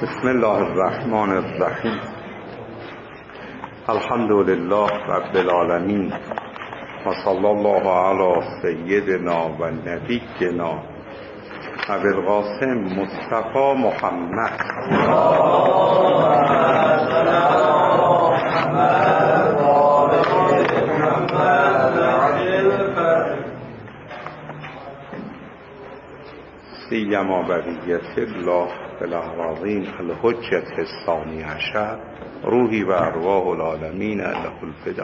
بسم الله الرحمن الرحیم. الحمد لله رب العالمین و صلی الله علی سیدنا و نبینا ابی القاسم مصطفی محمد. سیما بقیت الله فی الاراضین الحجة الثانی عشر روحی و ارواح العالمین له الفدا.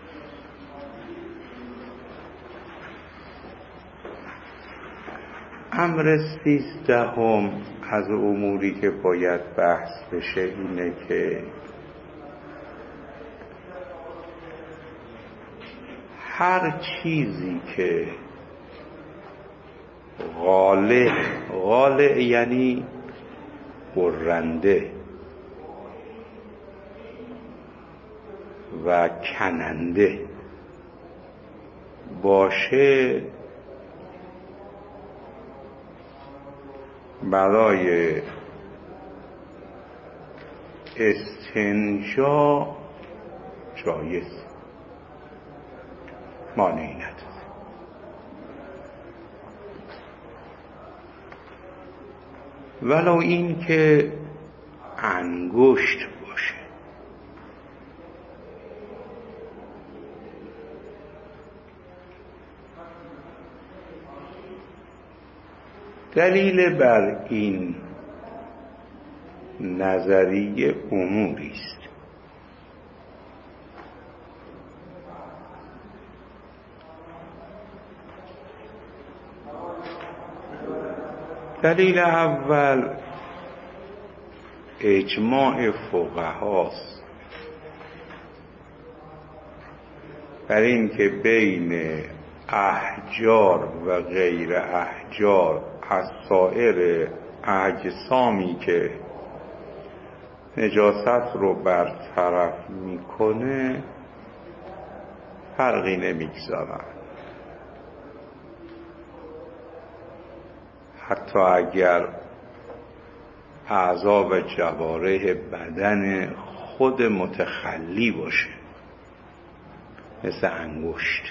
امر 13 از اموری که باید بحث بشه اینه که هر چیزی که غالع یعنی برنده و کننده باشه برای استنجا جایز، مانعی نداره. ولو این که انگشت باشه. دلیل بر این نظریه اموری است. دلیل اول اجماع فقهاست بر این که بین احجار و غیر احجار از سایر اجسامی که نجاست رو برطرف میکنه فرقی نمیگذارن، حتی اگر اعضا و جوارح بدن خود متخلی باشه، مثل انگشت.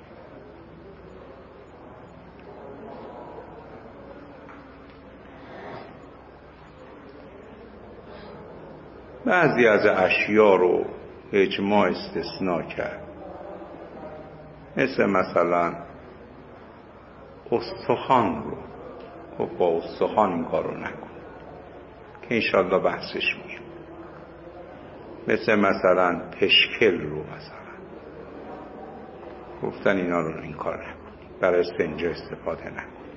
بعضی از اشیا رو اجماع استثناء کرد، مثلا استخوان رو. خب با استخوان این کار رو نکن که انشالله بحثش میگم. مثلا پشکل رو گفتن اینا رو این کار نکنی، برای استنجا استفاده نکن.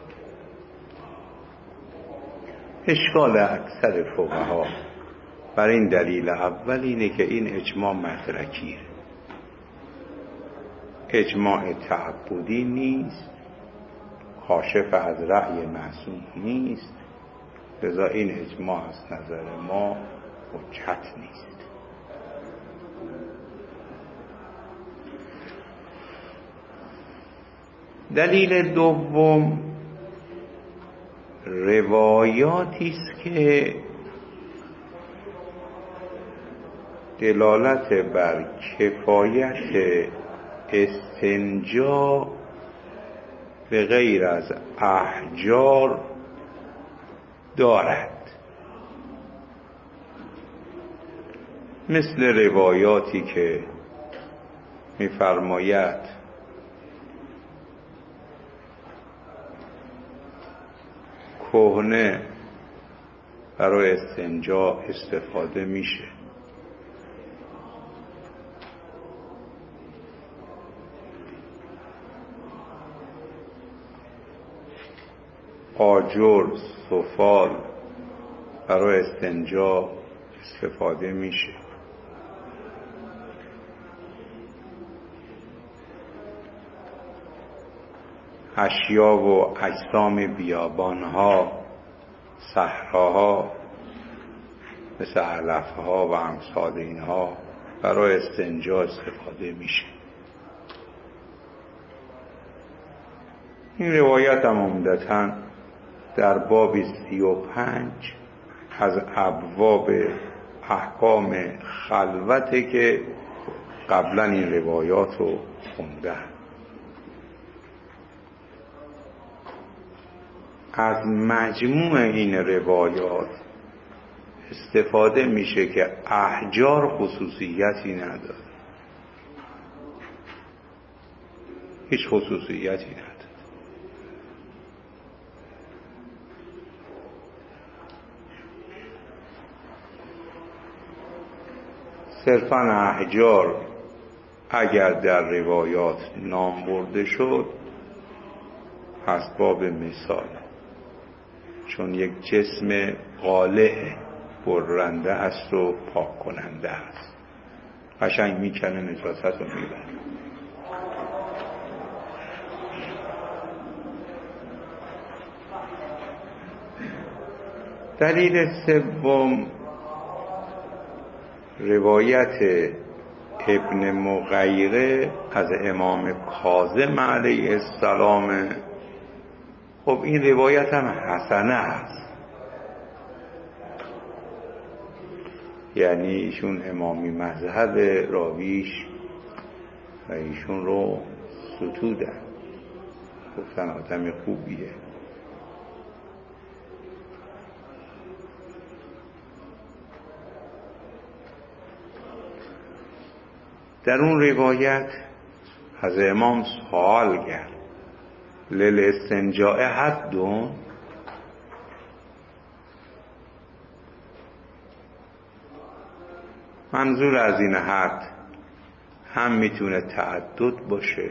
اشکال اکثر فقها برای این دلیل اول اینه که این اجماع مدرکیه، اجماع تعبدی نیست، کاشف از رأی معصوم نیست، لذا این اجماع از نظر ما حجت نیست. دلیل دوم روایاتی است که دلالت بر کفایت استنجا به غیر از احجار دارد، مثل روایاتی که می‌فرماید کهنه برای استنجا استفاده میشه، آجر، سفال برای استنجا استفاده میشه، اشیا و اجسام بیابانها، صحراها، مثل علفها و امثال اینها برای استنجا استفاده میشه. این روایت هم عمدتاً در باب 35 از ابواب احکام خلوته که قبلا این روایات رو خوندن. از مجموع این روایات استفاده میشه که احجار خصوصیتی نداره، هیچ خصوصیتی نداره. صرفاً احجار اگر در روایات نام برده شد اسباب مثال، چون یک جسم قالع برنده است و پاک کننده است، قشنگ میکنه نجاست رو میبره. دلیل سوم روایت ابن مغیره از امام کاظم علیه السلام. خب این روایت هم حسنه است، یعنی ایشون امامی مذهب راویش و ایشون رو ستودن، گفتن آدم خوبیه. در اون روایت از امام سوال کرد للاستنجاء حدون، منظور از این حد هم میتونه تعدد باشه،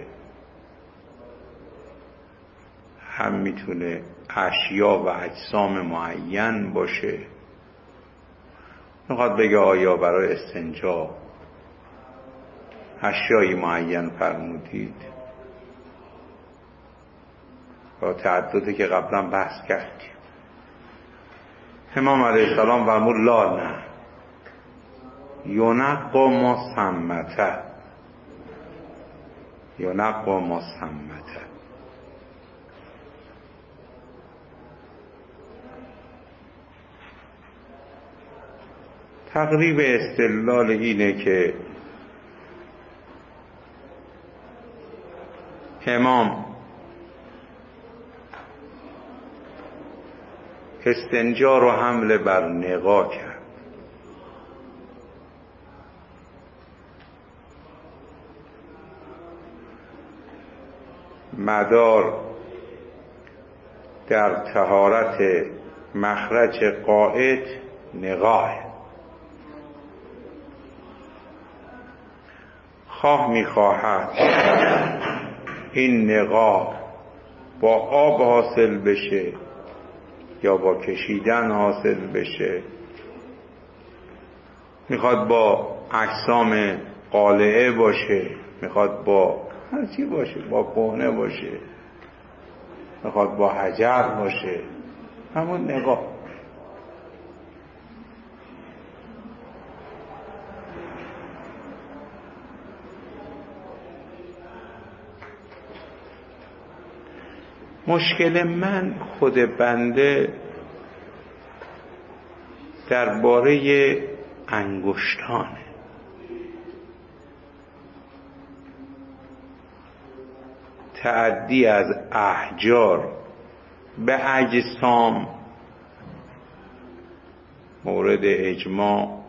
هم میتونه اشیا و اجسام معین باشه. میخواد بگه آیا برای استنجا اشیایی معین فرمودید؟ با تعددی که قبلا بحث کردیم. امام علیه السلام فرمود لا، نه، یونقا ما سمته، یونقا ما سمته. تقریب استدلال اینه که امام استنجا رو حمل بر نقا کرد. مدار در طهارت مخرج قائد نقاه، خواه میخواهد این نقاه با آب حاصل بشه یا با کشیدن حاصل بشه، میخواد با اجسام قالعه باشه، میخواد با هر چی باشه، با کهنه باشه، میخواد با حجر باشه، همون نقاه. مشکل من خود بنده درباره انگشتانه. تعدی از احجار به اجسام مورد اجماع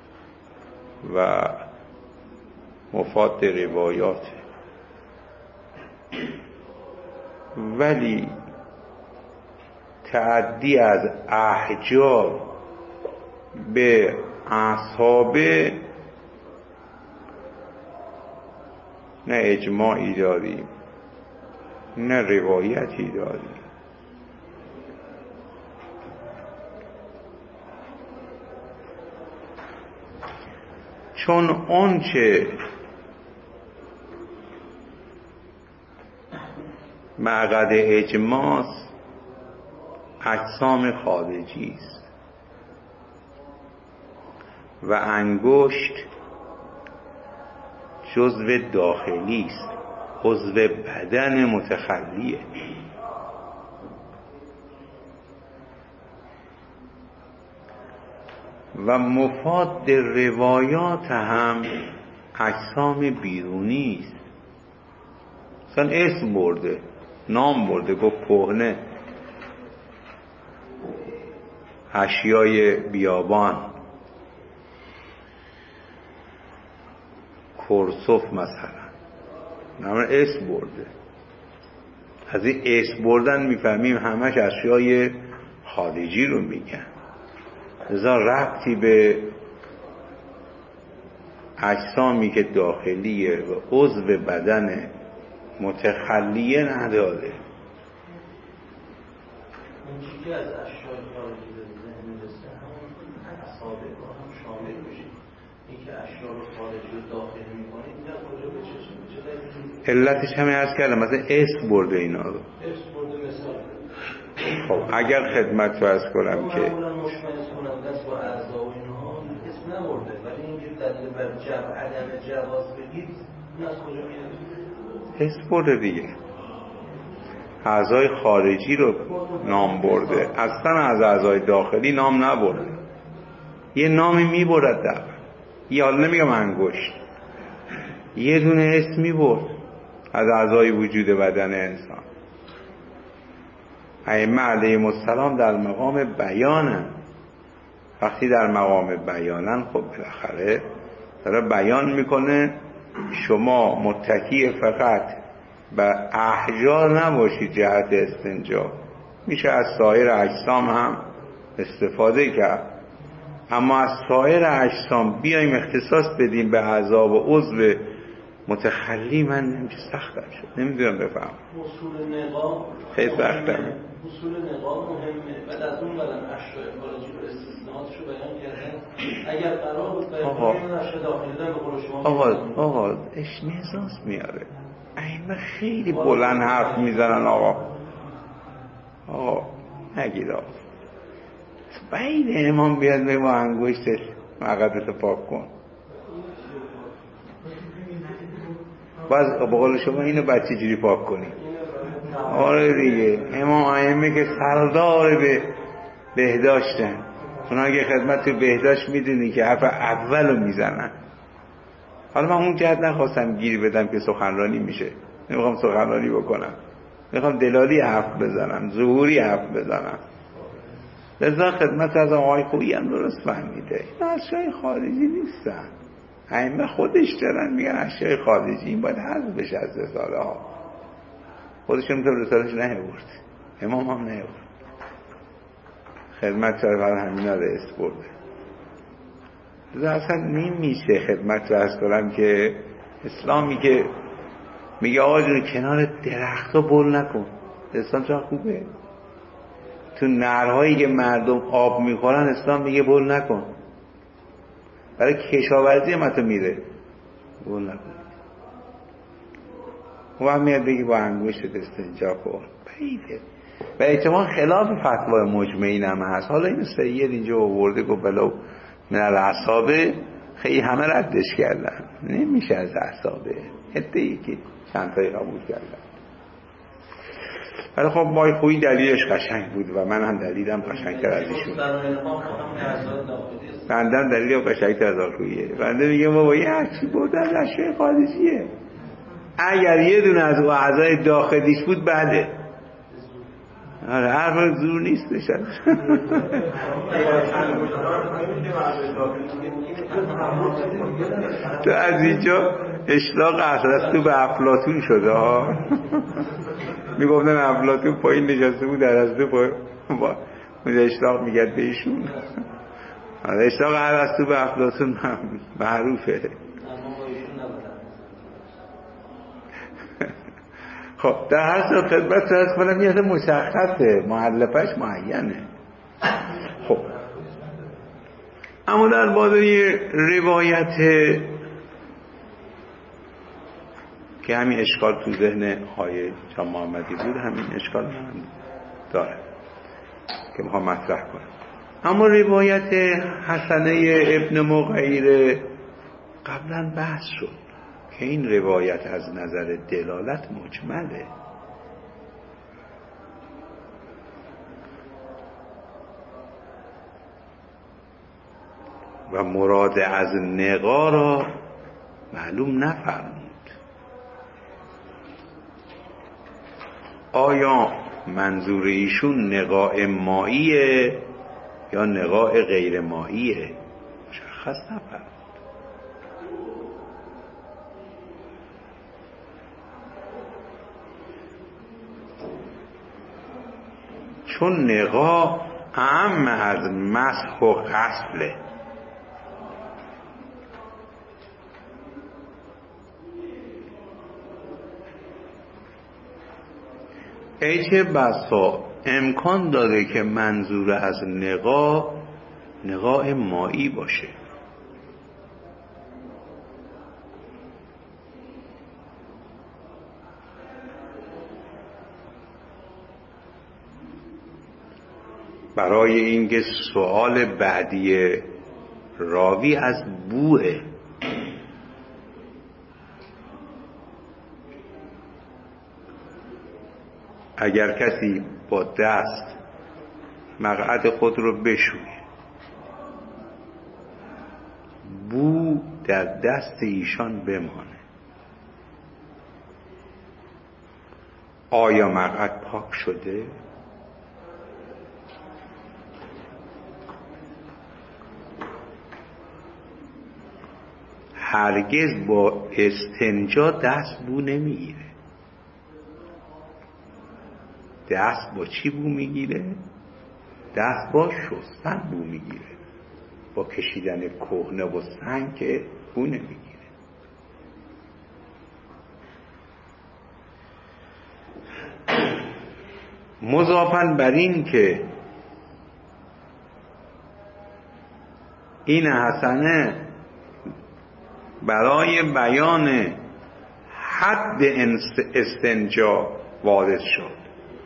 و مفاد روایات، ولی تعدی از احجار به اصحابه نه اجماعی داریم نه روایتی داریم. چون آنچه معقد اجماع اجسام خارجی است و انگشت جزو داخلی است، عضو بدن متخلیه. و مفاد روایات هم اجسام بیرونی است. مثلا اسم برده، نام برده، گفت کهنه، اشیای بیابان، کرسوف مثلا، نام اسم برده. از این اسم بردن میفهمیم همش اشیای خارجی رو میگن، لذا ربطی به اجسامی که داخلیه و عضو بدن متخلیه نداره. اون چیزی که از اشیاء خارجی به ذهن میرسه همون اعصابه با هم شامل میشه. اینکه اشیاء رو خارجی رو داخل میکنه این از کجا به چه علتش همه عرض کردم، مثلا اسم برده اینا رو. اسم برده مثال. خب اگر خدمت رو عرض کنم که معمولا مشمئز کننده است با اعضا و اینها اسم نبرده، ولی اینکه دلیل بر عدم جواز بگید این از کجا میاد؟ اسم برده دیگه، اعضای خارجی رو نام برده، اصلا از اعضای داخلی نام نبرده. یه نامی میبرد در یه، حالا نمیگم انگشت، یه دونه اسم میبرد از اعضای وجود بدن انسان. ائمه علیهم السلام در مقام بیانن. وقتی در مقام بیانن خب بالاخره داره بیان میکنه شما متکی فقط به احجار نباشید جهت استنجا، میشه از سایر اجسام هم استفاده کرد، اما از سایر اجسام بیایم اختصاص بدیم به اعضا و عضو متخلی، من نمیشه، سختم شد، نمیدونم بفهم. اصول نقاب خیلی سختم. اصول نقاب مهمه، بعد از اون بدن اشیاء خارجی رو استثناءاتشو بیان کردن. اگر قرار بود بیان اشیاء داخلی رو به قول شما آقا اشمئزاز میاره. ائمه خیلی بلند حرف میزنن. آقا نگید آقا، بعید امام بیاد به ما انگشتش مقدس پاک کن. باز به قول شما اینو بچه جوری پاک کنی. آره دیگه، امام ائمه که سردار به بهداشتن، اونا که خدمت تو بهداشت میدونی که حرف اولو میزنن. حالا من اون جهت نخواستم گیری بدم که سخنرانی میشه، نمیخوام سخنرانی بکنم، میخوام دلالی حرف بزنم، ظهوری حرف بزنم. لذا خدمت از آقای خویی هم درست فهمیده، این اشیای خارجی نیستن. ائمه خودش دارن میگن اشیای خارجی، این باید حذف بشه از رساله ها. خودشون تو رسالهش نیاورد، امام هم نیاورد، خدمت رو همینا رو اسپرده. لذا اصلا نمیشه خدمت رو از کنم که اسلامی که میگه آقا جون کنار درخت ها بول نکن، اسلام چرا خوبه؟ تو نهرهایی که مردم آب میخورن اسلام میگه بول نکن. برای کشاورزی هم تو میره بول نکن. و هم میاد بگی با انگوشت استنجا کن، بعیده. و احتمال خلاف فتوای مجمعین هم هست. حالا این سید اینجا آورده گفت بلو من الاعصابه، خیلی همه ردش کردن، نمیشه از اعصابه، حتی که چند تایی قبول کردن. ولی خب مای خویی دلیلش قشنگ بود و من هم دلیلم قشنگتر از ایشون. بندم دلیلم قشنگتر از آخوییه. بنده میگه ما با یه هرچی بودن اشیاء خارجیه، اگر یه دونه از او اعضای داخلیش بود بعده. آره حرف زور نیست بشن. تو از اینجا اشلاق اصلستو به افلاطون شده ها. میگفتن افلاطون پایین نشسته بود در از دو پای اشلاق میگد به ایشون. اشلاق اصلستو به افلاطون معروفه. خب در هر صورت خدمت از کنم یه مشخصه، مؤلفش معینه. خب اما در بعد یه روایت که همین اشکال تو ذهن های جان محمدی بود، همین اشکال هم داره که میخوام مطرح کنم. اما روایت حسنه ابن مغیر قبلا بحث شد که این روایت از نظر دلالت مجمله. و مراد از نقا را معلوم نفرمود. آیا منظور ایشون نقاء مائیه یا نقاء غیر مائیه؟ مشخص نفرمود. چون نقا اعم از مسح و غسله، ای چه بسا امکان داره که منظور از نقاء مایی باشه. برای اینکه سوال بعدی راوی از بوئه. اگر کسی با دست مقعد خود رو بشویه، بو در دست ایشان بمانه، آیا مقعد پاک شده؟ هرگز با استنجا دست بو نمیگیره. دست با چی بو میگیره؟ دست با شستن بو میگیره. با کشیدن کهنه و سنگ که بو نمیگیره. مضافاً بر این که این حسنه برای بیان حد استنجا وارد شد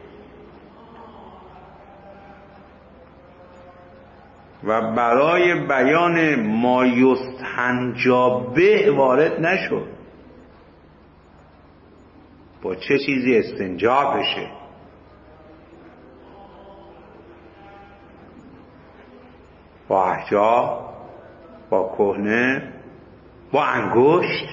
و برای بیان ما یستنجا به وارد نشد. با چه چیزی استنجا بشه؟ با احجار، با کهنه، با انگشت.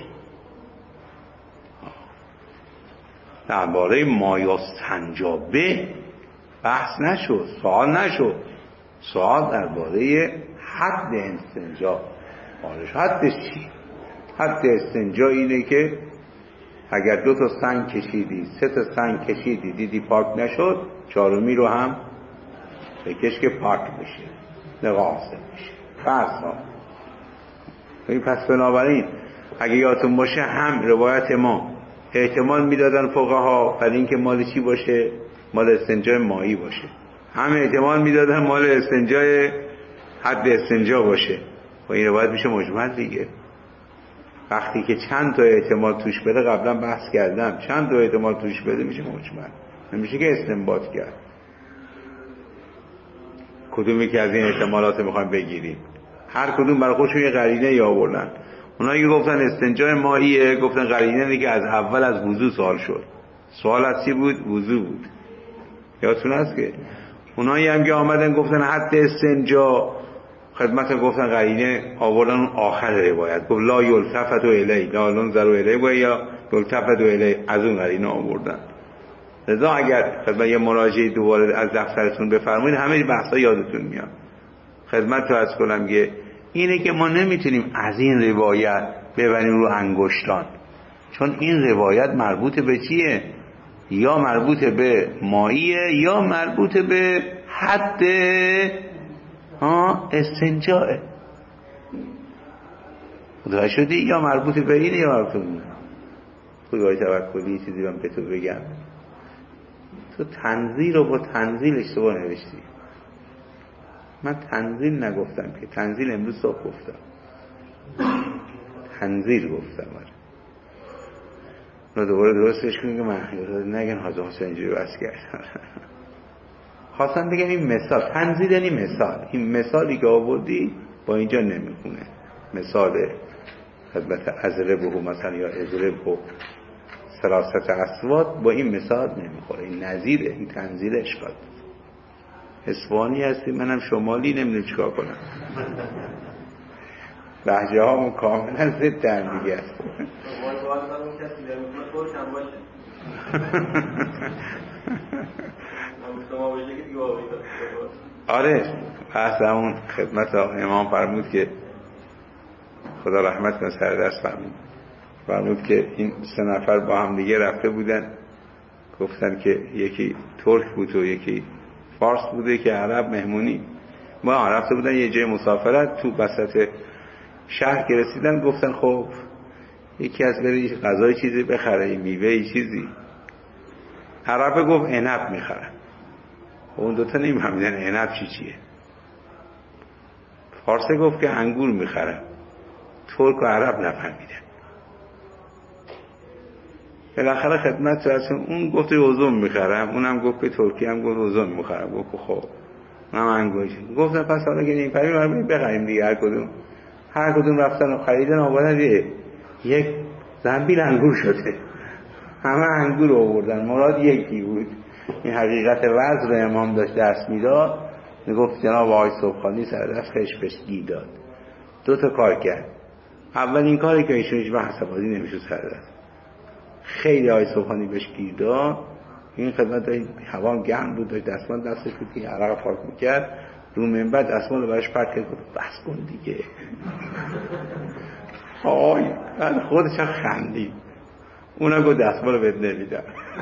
درباره ما یستنجا به بحث نشد، سوال نشد. سوال درباره حد استنجا. حدش چی؟ حد استنجا اینه که اگر 2 تا سنگ کشیدی، 3 تا سنگ کشیدی، دیدی پاک نشد، 4می رو هم بکش که پاک بشه، نقاصه بشه. پس بنابراین اگه یادتون باشه هم روایت ما احتمال میدادن فقها برای اینکه مال چی باشه؟ مال استنجای مایی باشه. هم احتمال میدادن مال استنجای حد استنجا باشه. و این روایت میشه مجمل دیگه. وقتی که چند تا احتمال توش بده، قبلا بحث کردم، چند تا احتمال توش بده میشه مجمل، نمیشه که استنباط کرد. کدومی که از این احتمالات میخوایم بگیریم؟ هر کدوم برای خودشون یه قرینه یا آوردن. اونایی که گفتن استنجای مائیه، گفتن قرینه اینه که از اول از وضو سوال شد. سوال از چی بود؟ وضو بود. یادتون هست که اونایی هم که آمدن گفتن حد استنجا، خدمت گفتن قرینه آوردن آخر روایت، گفت لا یلتفت الی، لا ننظر الی یا یلتفت الی، از اون قرینه آوردن. لذا اگر خدمت یه مراجعه دوباره از دفترتون بفرمایید همه بحثا یادتون میاد. خدمت تو از کنم که اینه که ما نمیتونیم از این روایت ببریم رو انگشتان، چون این روایت مربوط به چیه؟ یا مربوط به مائیه یا مربوط به حد استنجاه. متوجه شدی؟ یا مربوط به اینه یا مربوط به اونه. خدای توکلی چیزی من به تو بگم، تو تنزیل رو با تنزیل اشتباه نوشتی. من تنزیل نگفتم که، تنزیل امروز صبح گفتم، تنزیل گفتم. نه دوباره درستش کنیم که من نگن حاضر حسین اینجوری بس کرد. خواستم بگم این مثال تنزیل یعنی مثال. این مثالی که آوردی با اینجا نمیخونه. مثال خدمت ازربه مثلا یا ازربه سلاست اسواد با این مثال نمیخوره. این نظیره، این تنزیل اشکال. اسوانی هستی، منم شمالی، نمیدونم چیکار کنم. لهجه هامون کاملا ضد هم دیگه است. آره بحث همون خدمت امام فرمود که خدا رحمت کنه سر دست فرمود که این 3 نفر با هم دیگه رفته بودن، گفتن که یکی ترک بود و یکی فارس بوده که عرب مهمونی ما رفته بودن یه جای مسافرت، تو وسط شهر که رسیدن گفتن خب یکی از بری غذای چیزی بخره، میوه چیزی. عرب گفت عنب میخرم. اون دوتا نمی‌فهمیدن عنب چیه. فارسی گفت که انگور میخرم. ترک و عرب نفهمیدن. بالاخره خدمت رسون اون گفت اوزون میخرم، اونم گفت که ترکی هم گفت اوزون میخرم. گفت خب من انگور گفتم پس حالا که این پری رو بخریم دیگه. هر کدوم رفتن و خریدن آوردن یک زنبیل انگور شده. همه انگور آوردن، مراد یکی بود. این حقیقت وضع رو امام داشت درس میداد. میگفت جناب آقای صبحانی سر دست خشبشگی داد. 2 تا کار کرد. اولین کاری که ایشون هیچ وقت حسابازی نمیشد سر دست. خیلی آقای صبحانی بهش گیر داد. این خدمت داشت هوا گرم بود، داشت دستمال دستش بود که عرق پاک میکرد، رو منبر دستمال رو برش پرت کرد، گفت بس کن دیگه. آی بعد خودش هم خندید. اونم گفت دستمال رو بهت نمیدم.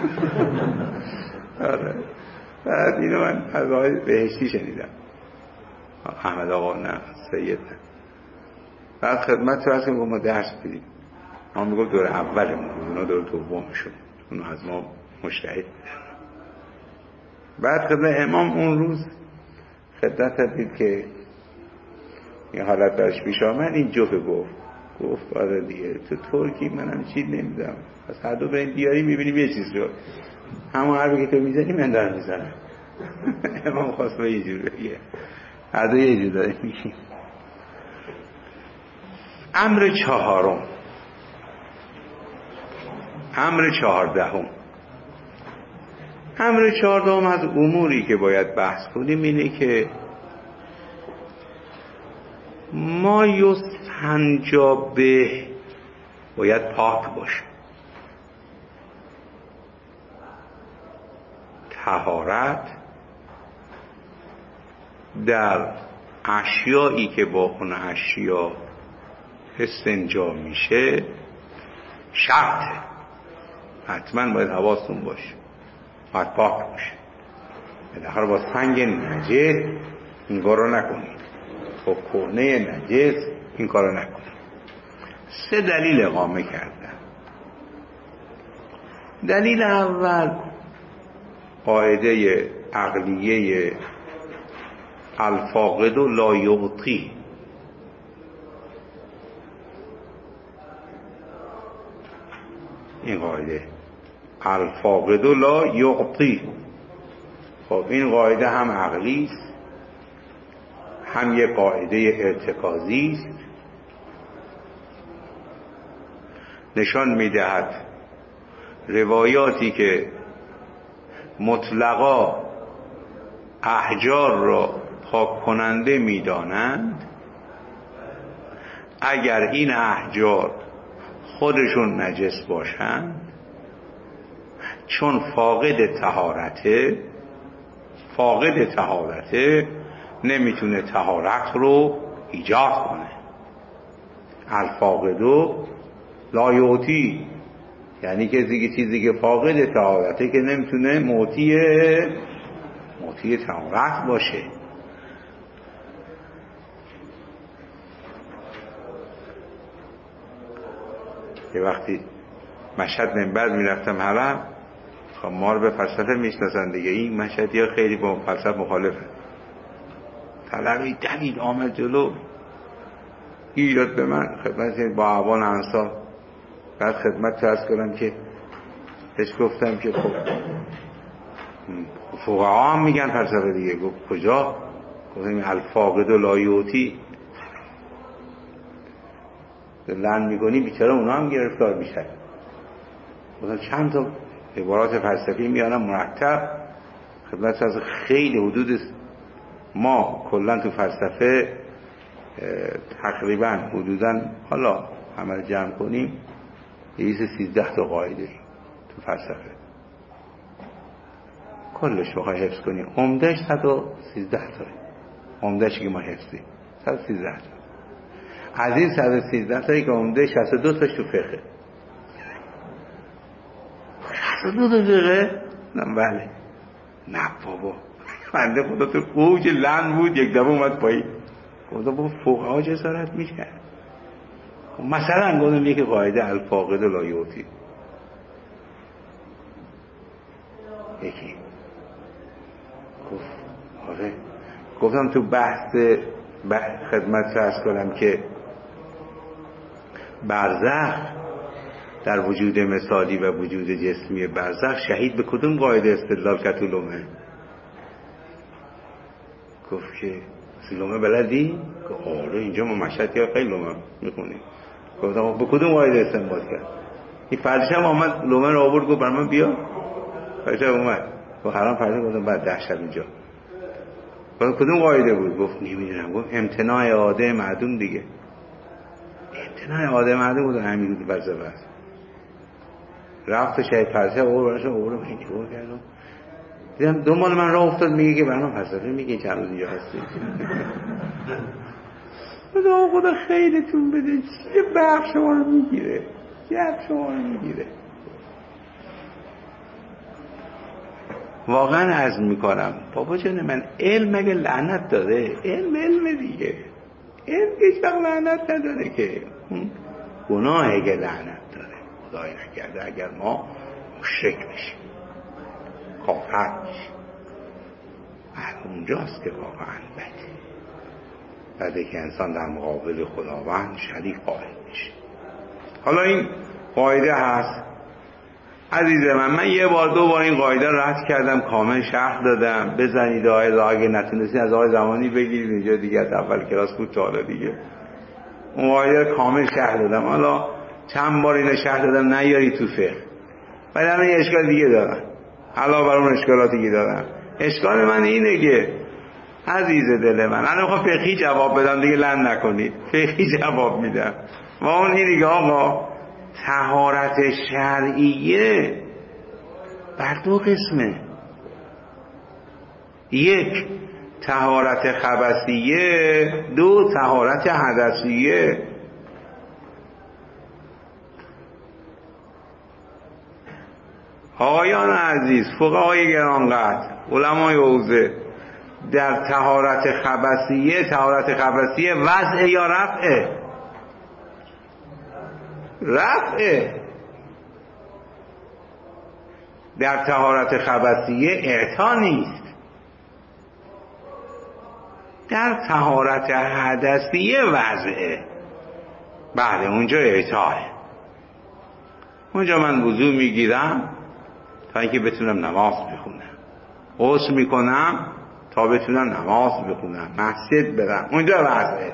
آره. بعد اینو من از آقای بهشتی شنیدم، احمد آقا نه سید نه. بعد خدمت تو هست که ما درس بدیم، ما میگفت دور اولمون بود، اونا دور دومشون، اونا از ما مجتهد. بعد خدمت امام اون روز خدمت دید که این حالت برش پیش آمد، این جوک گفت آره دیگه تو ترکی منم چیز نمیدم، پس هر دو بریم بیاری میبینیم یه چیز شد، همون حرفی که تو میزنی من دارم میزنم. امام خواست به یه جور بگه، هر دو یه جور داره میگیم. امر 4، امر 14. امر 14 از اموری که باید بحث کنیم اینه که ما یستنجا به باید پاک باشه. طهارت در اشیایی که با اون اشیا استنجا میشه شرطه، حتما باید حواستون باشه، باید پاک باشه. بالاخره با سنگ نجس این کارو نکنید، با کهنه نجس این کارو نکنید. 3 دلیل اقامه کردن. دلیل اول قاعده عقلیه الفاقد لا یعطی. این قاعده الفاقد لا یعطی، خب این قاعده هم عقلی است، هم یک قاعده ارتکازی است. نشان میدهد روایاتی که مطلقا احجار را پاک کننده میدانند، اگر این احجار خودشون نجس باشند، چون فاقد طهارته نمیتونه طهارت رو ایجاد کنه. الفاقدو لا یعطی، یعنی که چیزی که فاقد طهارته که نمیتونه معطی طهارت باشه. یه وقتی مشهد منبر میرفتم حرم، خب ما رو به فلسفه میشناسن دیگه، این مشهدی ها خیلی با فلسفه مخالفه. طلبی دوید آمد جلو، ایراد به من خدمت با اعوان انصار. بعد خدمت عرض کردم که بهش گفتم که خب فقها هم میگن فلسفه دیگه. گفت کجا؟ گفتم الفاقد لا یعطی. لعن میکنی بیچاره اونا هم گرفتار میشن. گفتم چند تا عبارات فلسفی میارم مرتب خدمت از خیلی حدود ما کلا تو فلسفه تقریبا حدودا حالا عمل جمع کنیم 13 تا قاعده تو فلسفه کلش بخوای حفظ کنیم عمدهش 113 تا عمدهش که ما حفظیم 113 تا از این 113 تایی که عمده 62 تاش تو فقه 62 تا فقه؟ نه بله نه بابا بنده خدا تو اوج لند بود یک دفعه اومد پایین خدا با فقها جسارت میکرد مثلا گفتم یکی قاعده الفاقد لا یعطی یکی گفت آره گفتم تو بحث خدمت عرض کنم که برزخ در وجود مثالی و وجود جسمی برزخ شهید به کدوم قاعده استدلال کرد تو لومه گفت که لومه بلدی؟ گفت آره اینجا ما مشهد یا خیلی لومه میخونیم گفتم به کدوم قاعده استنباط کرد این فرشم آمد لومه رو آورد گفت بر من بیا فرشم اومد گفت حرام فرشم گفتم بعد 10 شب اینجا گفت کدوم قاعده بود؟ گفت نمیدونم گفت امتناع عاده معدوم دیگه امتناع عاده معدوم بود همین بود فلسفه است رفت شهید فرشم آورد من اینجور کردم دیدم دنبال من راه افتاد میگه که برنامه فلسفه میگه چند روز اینجا هستی خدا خیلیتون بده چیه بحث شما رو میگیره واقعا عرض میکنم بابا جان من علم مگه لعنت داره علم دیگه علم هیچ وقت لعنت نداره که اون گناهه که لعنت داره خدای نکرده اگر ما مشرک بشیم کافر بشیم اونجاست که واقعا بده که انسان در مقابل خداوند شریک قائل میشه. حالا این قاعده هست عزیز من یه بار دو بار این قاعده رد کردم کامل شرح دادم بزنید اگه نتونستین از آقای زمانی بگیرید اینجا دیگه از اول کلاس بود تا حالا دیگه اون قاعده کامل شرح دادم حالا چند بار اینو شرح دادم نیاری تو فقه ولی الان یه اشکال دیگه دارم علاوه بر اون اشکالات دیگه دارم اشکال من اینه که عزیز دل من الان میخوام فقهی جواب بدم دیگه لند نکنید فقهی جواب میدم و اون این دیگه آقا طهارت شرعیه بر دو قسمه یک طهارت خبثیه دو طهارت حدثیه آقایان عزیز فقهای گرانقدر علمای حوزه در طهارت خبثیه وضع یا رفعه در طهارت خبثیه اعطا نیست در طهارت حدثیه وضعه بله اونجا اعطاه اونجا من وضو میگیرم تا اینکه بتونم نماز بخونم غسل میکنم تا بتونم نماز بخونم مسجد برم اونجا وضعه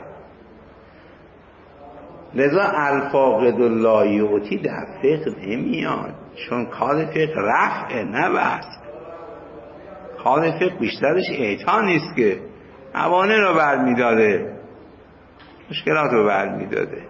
لذا الفاقد لا یعطی در فقه نمیاد چون کار فقه رفعه نه وضع کار فقه بیشترش اعطا نیست که موانع رو برمیداره مشکلات رو برمیداره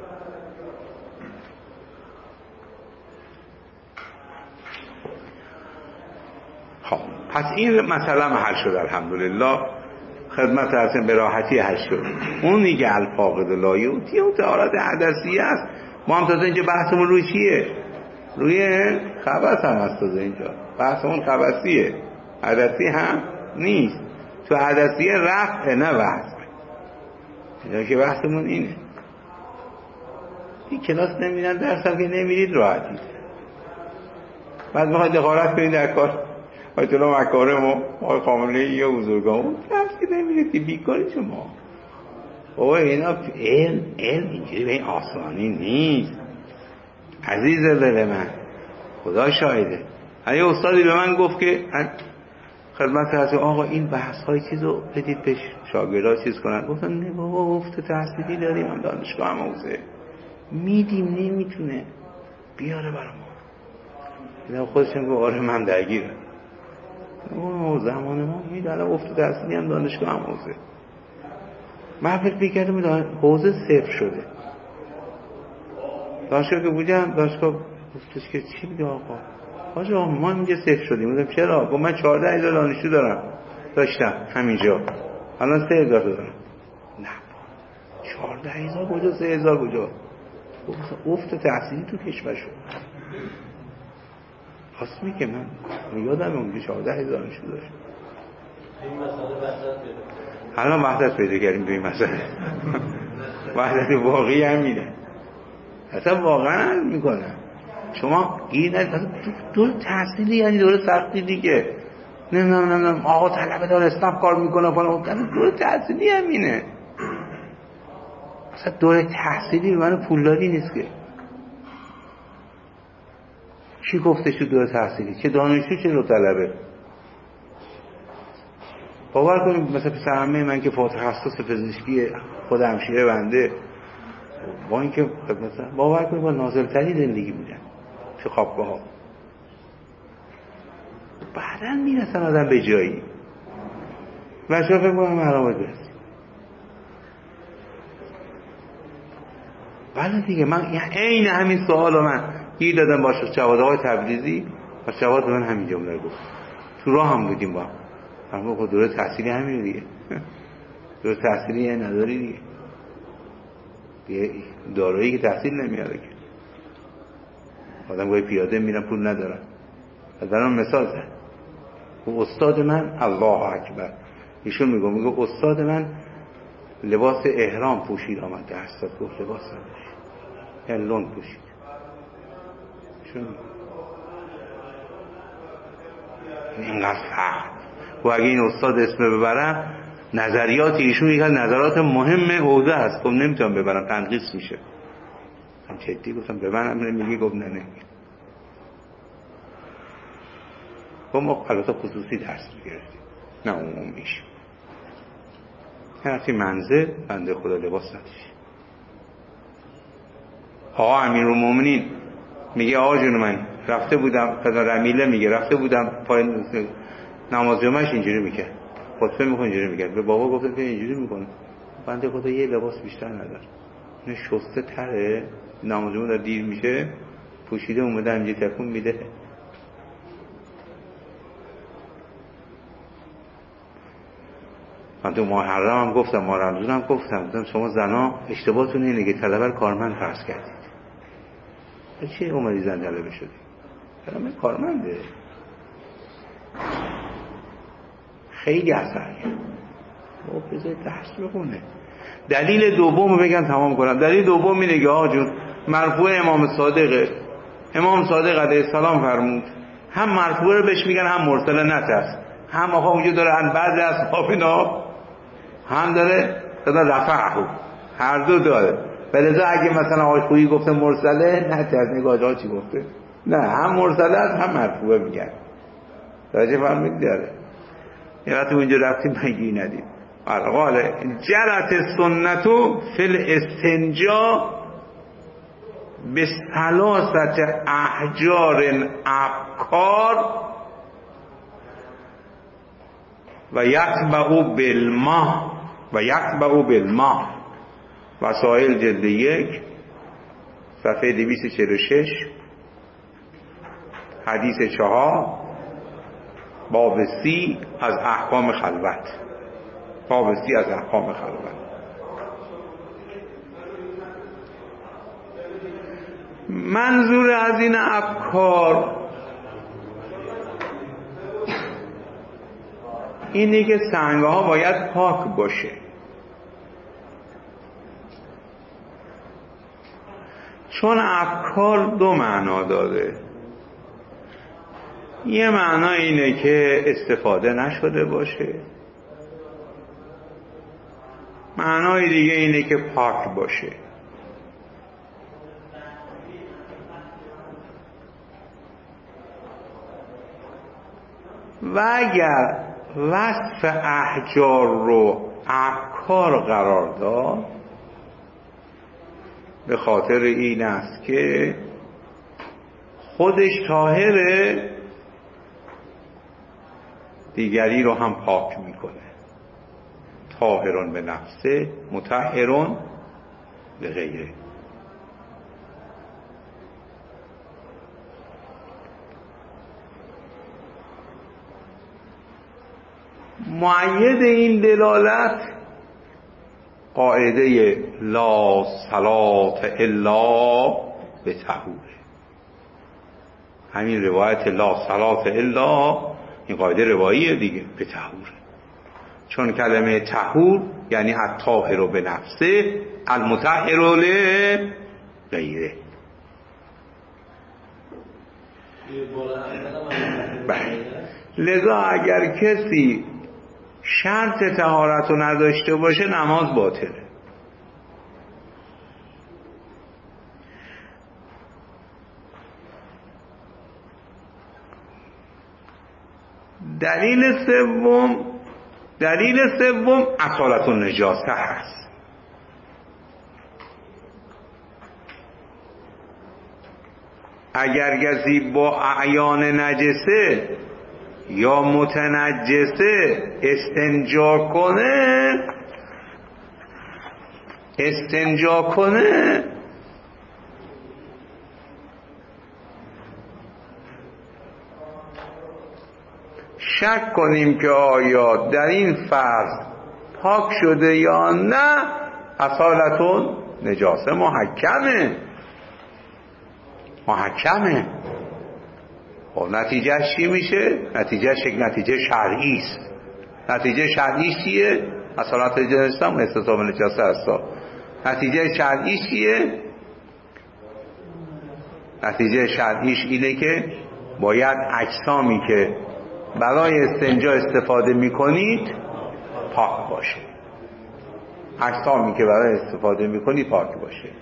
پس این مسئله حل شد الحمدلله خدمت هستیم به راحتی حل شد اونی که الفاقد لا یعطی اون طهارت حدثیه است ما هم تازه اینجا بحثمون روی چیه روی خبث هم هست تازه اینجا بحثمون خبثیه حدثی هم نیست تو حدثیه رفع نه وضع اینجا که بحثمون اینه این کلاس نمیدن درس هم که نمیرید راحتی بعد میخواید دخالت کنید در کار آیت الله مکارم و آقای خامنه‌ای یا بزرگان درسی نمیرید که بیکاری شما بابا اینا علم اینجوری به این آسانی نیست عزیز دل من خدا شاهده یه استادی به من گفت که خدمت هست آقا این بحث های چیزو بدید به شاگردها چیز کنن گفتم نه بابا افت تحصیلی داریم هم دانشگاه هم حوزه میدیم نمیتونه بیاره برا ما خودشم گفت آره من درگیرم زمان ما میدونه افت تحصیلی هم دانشگاه هم حوزه محفل بگردم حوزه صفر شده. دانشگاه که بودم دانشگاه گفتش که چی میگه آقا ما اینجا صفر شدیم. گفتم چرا؟ گفت من 14,000 دانشجو داشتم همینجا، الان 3,000 دارم. نه 14,000 کجا 3,000 کجا؟ افت تحصیلی تو کشور شد. خواست میگه من یادم اونجا 14,000 دانشجو داشت. این مسئله وحدت پیدا کرد. الان وحدت پیدا کردیم به این مسئله. وحدت واقعی همینه. اصلا واقعا میکنه. شما گیر ندید دوره تحصیلی یعنی دوره سختی دیگه. نمیدونم آقا طلبه دار اسنپ کار میکنه فلان. دوره تحصیلی همینه. اصلا دوره تحصیلی به معنی پولداری نیست که. کی گفته شو دوره تحصیلی؟ چه دانشجو چه رو طلبه؟ باور کنید مثلا پسر عمه من که فوق تخصص پزشکی خود همشیره بنده، با اینکه مثلا باور کنید با نازل‌تری زندگی بودن تو خوابگاه‌ها، بعداً میرسن آدم به جایی و شما فکر کنم علامت برسید. بله دیگه من عین همین سوالو من گیر دادم با جواد آقای تبریزی و جواد من همین جمله رو گفت. تو راه هم بودیم با هم خود دوره تحصیلی همینه دیگه. دوره تحصیلی یعنی نداری دیگه. دارایی که تحصیل نمیاره که آدم گاهی پیاده میرن پول ندارن. از الان مثال زد. استاد من الله اکبر ایشون میگه استاد من لباس احرام پوشید آمد درس داد. گفت لباس نداشت یعنی لنگ پوشید. چون اینقدر فهم و اگه این استاد اسم ببرم نظریات ایشون یک از نظرات مهم حوزه است. گفت نمیتونم ببرم تنقیص میشه. من جدی گفتم ببرم نمیگی؟ گفت نه نمیگی. گفت ما البته خصوصی درس میگرفتیم نه عمومیش. هرچی منزل بنده خدا لباس نداشت. آقا امیرالمومنین میگه آقا جون من رفته بودم فلان رمیله میگه رفته بودم پایین نماز جمعهش اینجوری میکرد خطبه میکنه اینجوری میکرد. به بابا گفتم که اینجوری میکنه بنده خدا یه لباس بیشتر نداره نه شسته تره نماز جمعه دیر میشه پوشیده اومده همینجوری تکون میده. من تو محرم هم گفتم ماه رمضان هم گفتم شما زنا اشتباهتون اینه که طلبه رو کارمند فرض کردید. چی اومدی زن طلبه شدی؟ طلبه کارمنده. خیلی اثر کرد. با بذاری درس بخونه. دلیل دوم بگم تمام کنم. دلیل دوم اینه که آقا جون مرفوع امام صادقه. امام صادق علیه السلام فرمود هم مرفوع رو بهش میگن هم مرسل نترس. هم آقا اونجا داره بعضی اصحاب اینا هم داره رفعه هر دو داره. بلذا اگه مثلا آقای خویی گفته مرسله نترس نگاه آقا چی گفته نه هم مرسله است هم مرفوعه میگن. راجع فرمید داره. یه وقتی اونجا رفتیم مگی ندیم. قال جرت سنتو فی الاستنجا به ثلاثت احجار ابکار و یتبعو بالماء وسائل جلد 1 صفحه 246 حدیث 4 باب 30 از احکام خلوت. باب 30 از احکام خلوت. منظور از این ابکار اینه که سنگ ها باید پاک باشه. چون ابکار دو معنا داره. یه معنا اینه که استفاده نشده باشه، معنای دیگه اینه که پاک باشه. و اگر وصف احجار رو ابکار قرار داد به خاطر این است که خودش طاهره دیگری رو هم پاک میکنه. طاهرون به نفسه مطهرون به غیره. مؤید این دلالت قاعده لا صلاة الا به طهور. همین روایت لا صلاة الا این قاعده رواییه دیگه، به طهور. چون کلمه طهور یعنی الطاهر به نفسه المطهر لغیره. لذا اگر کسی شرط طهارت رو نداشته باشه نماز باطله. دلیل سوم اصالت النجاسه هست. اگر کسی با اعیان نجسه یا متنجسه استنجا کنه شک کنیم که آیا در این فرض پاک شده یا نه، اصالتون نجاسه محکمه. خب نتیجهش چی میشه؟ نتیجهش یک نتیجه شرعی است. نتیجه شرعی چیه؟ اصالت نجاسه و استثاب نجاسه است. نتیجه شرعی چیه؟ نتیجه شرعیش اینه که باید اجسامی که برای استنجا استفاده میکنید پاک باشه. اجسامی که برای استفاده میکنید پاک باشه.